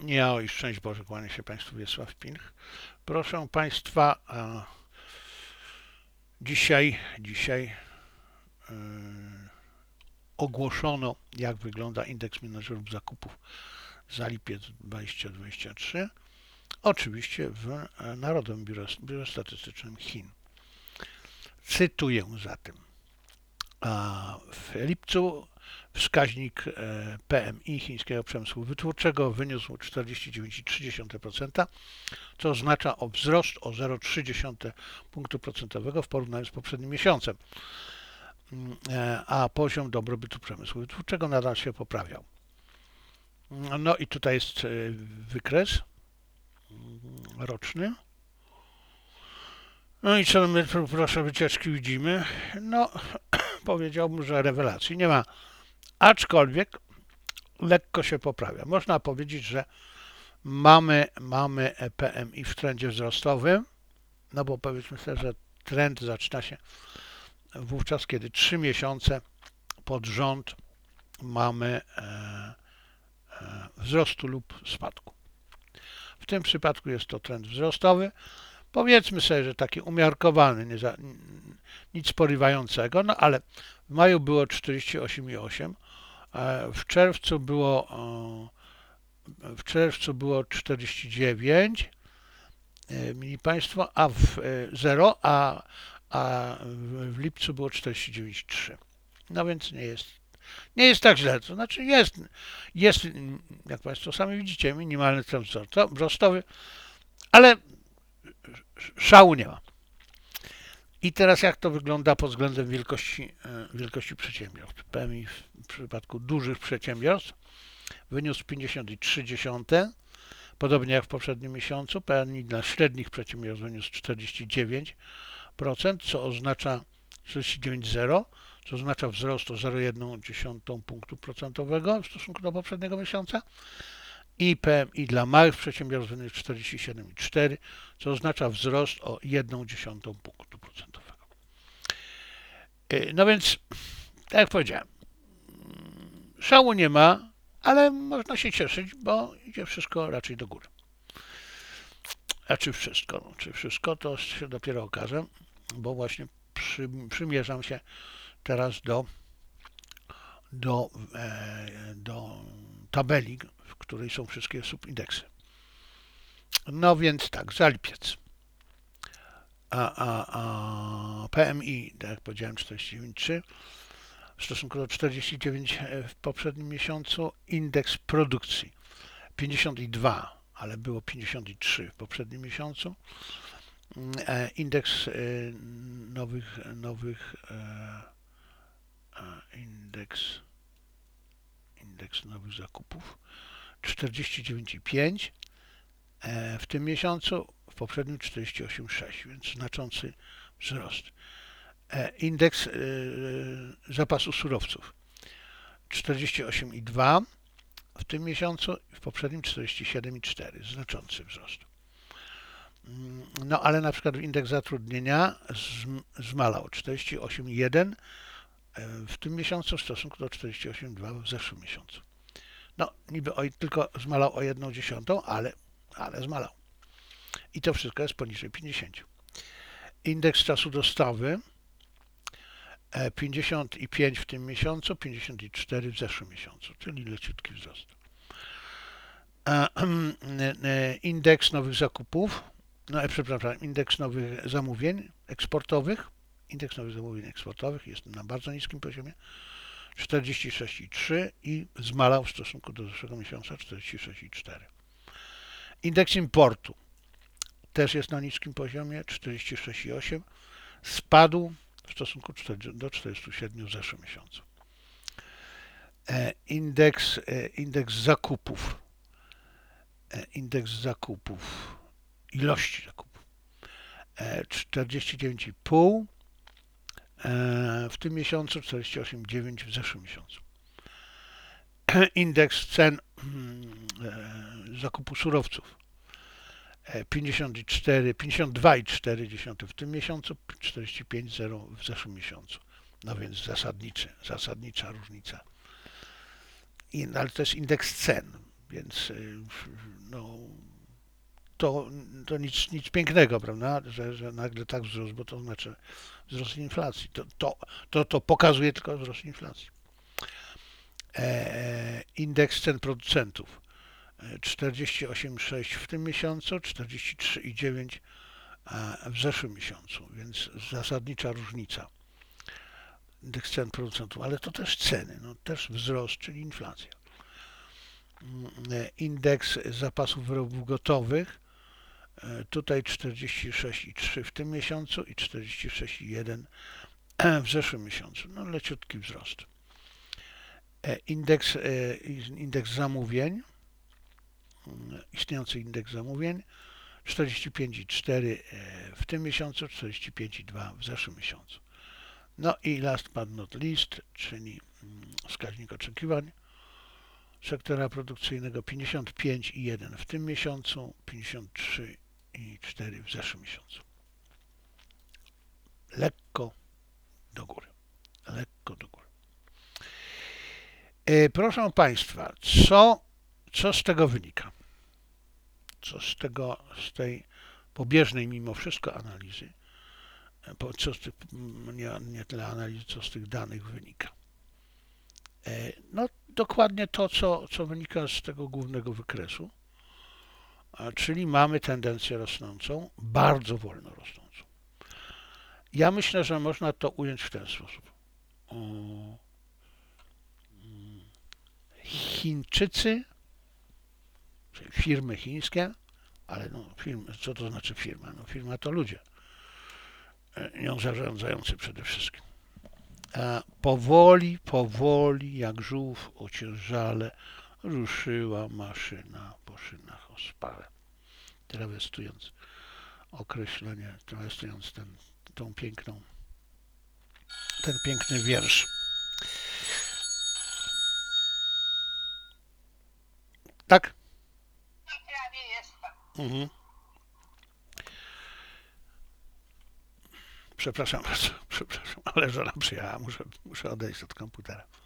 Ja i szczęść Boże, kłania się Państwu Wiesław Pilch. Proszę Państwa, dzisiaj yy, ogłoszono, jak wygląda indeks menedżerów zakupów za lipiec 2023, oczywiście w Narodowym Biurze Statystycznym Chin. Cytuję zatem. W lipcu wskaźnik PMI chińskiego przemysłu wytwórczego wyniósł 49,3%, co oznacza wzrost o 0,3 punktu procentowego w porównaniu z poprzednim miesiącem, a poziom dobrobytu przemysłu wytwórczego nadal się poprawiał. No i tutaj jest wykres roczny. No i co my, proszę, wycieczki widzimy? No, powiedziałbym, że rewelacji nie ma, aczkolwiek lekko się poprawia. Można powiedzieć, że mamy PMI w trendzie wzrostowym, no bo powiedzmy sobie, że trend zaczyna się wówczas, kiedy 3 miesiące pod rząd mamy wzrostu lub spadku. W tym przypadku jest to trend wzrostowy. Powiedzmy sobie, że taki umiarkowany, nic porywającego, no ale w maju było 48,8, w czerwcu było 49, mili Państwo, a w 0, a w lipcu było 49,3. No więc nie jest tak źle, to znaczy jest, jak Państwo sami widzicie, minimalny trend wzrostowy, ale szału nie ma. I teraz jak to wygląda pod względem wielkości przedsiębiorstw? PMI w przypadku dużych przedsiębiorstw wyniósł 50,3, podobnie jak w poprzednim miesiącu. PMI dla średnich przedsiębiorstw wyniósł 49%, co oznacza 49,0, co oznacza wzrost o 0,1 punktu procentowego w stosunku do poprzedniego miesiąca. I PMI dla małych przedsiębiorstw wyniósł 47,4, co oznacza wzrost o 0,1 punktu procentowego. No więc, tak jak powiedziałem, szału nie ma, ale można się cieszyć, bo idzie wszystko raczej do góry. A czy wszystko, to się dopiero okaże, bo właśnie przymierzam się teraz do tabeli, w której są wszystkie subindeksy. No więc tak, za lipiec. PMI, tak jak powiedziałem, 49,3 w stosunku do 49 w poprzednim miesiącu. Indeks produkcji 52, ale było 53 w poprzednim miesiącu. Indeks indeks nowych zakupów 49,5 w tym miesiącu, w poprzednim 48,6, więc znaczący wzrost. Indeks zapasu surowców 48,2 w tym miesiącu, w poprzednim 47,4, znaczący wzrost. No ale na przykład indeks zatrudnienia zmalał 48,1 w tym miesiącu w stosunku do 48,2 w zeszłym miesiącu. No niby tylko zmalał o 0,1, ale zmalał. I to wszystko jest poniżej 50. Indeks czasu dostawy 55 w tym miesiącu, 54 w zeszłym miesiącu, czyli leciutki wzrost. Indeks nowych zakupów, indeks nowych zamówień eksportowych. Indeks nowych zamówień eksportowych jest na bardzo niskim poziomie 46,3 i zmalał w stosunku do zeszłego miesiąca 46,4. Indeks importu też jest na niskim poziomie 46,8, spadł w stosunku do 47 w zeszłym miesiącu. Indeks zakupów, ilości zakupów 49,5 w tym miesiącu, 48,9 w zeszłym miesiącu. Indeks cen zakupu surowców 52,4 w tym miesiącu, 45,0 w zeszłym miesiącu. No więc zasadnicza różnica. Ale to jest indeks cen. Więc no, to nic pięknego, prawda, że nagle tak wzrósł, bo to znaczy wzrost inflacji. To pokazuje tylko wzrost inflacji. Indeks cen producentów 48,6 w tym miesiącu, 43,9 w zeszłym miesiącu, więc zasadnicza różnica. Indeks cen producentów, ale to też ceny, no też wzrost, czyli inflacja. Indeks zapasów wyrobów gotowych, tutaj 46,3 w tym miesiącu i 46,1 w zeszłym miesiącu, no leciutki wzrost. Indeks zamówień, istniejący indeks zamówień 45,4 w tym miesiącu, 45,2 w zeszłym miesiącu. No i last but not least, czyli wskaźnik oczekiwań sektora produkcyjnego 55,1 w tym miesiącu, 53,4 w zeszłym miesiącu. Lekko do góry. Lekko do góry. Proszę Państwa, co z tego wynika? Co z tej pobieżnej mimo wszystko analizy, nie tyle analizy, co z tych danych wynika? No dokładnie to, co wynika z tego głównego wykresu, czyli mamy tendencję rosnącą, bardzo wolno rosnącą. Ja myślę, że można to ująć w ten sposób. Chińczycy, czyli firmy chińskie, ale no, co to znaczy firma? No, firma to ludzie, nią zarządzający przede wszystkim. Powoli, jak żółw ociężale, ruszyła maszyna po szynach ospałe. Trawestując określenie, trawestując ten piękny wiersz. Tak? Ja nie jestem. Mhm. Przepraszam bardzo, ale żona przyjechała, muszę odejść od komputera.